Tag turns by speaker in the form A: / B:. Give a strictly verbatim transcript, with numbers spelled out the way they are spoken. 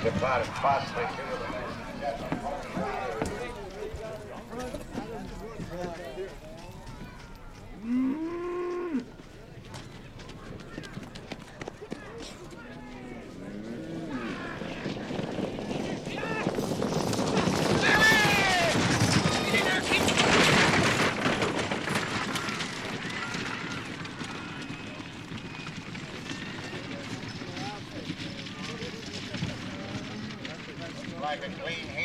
A: about as fast as they do with it. Like a clean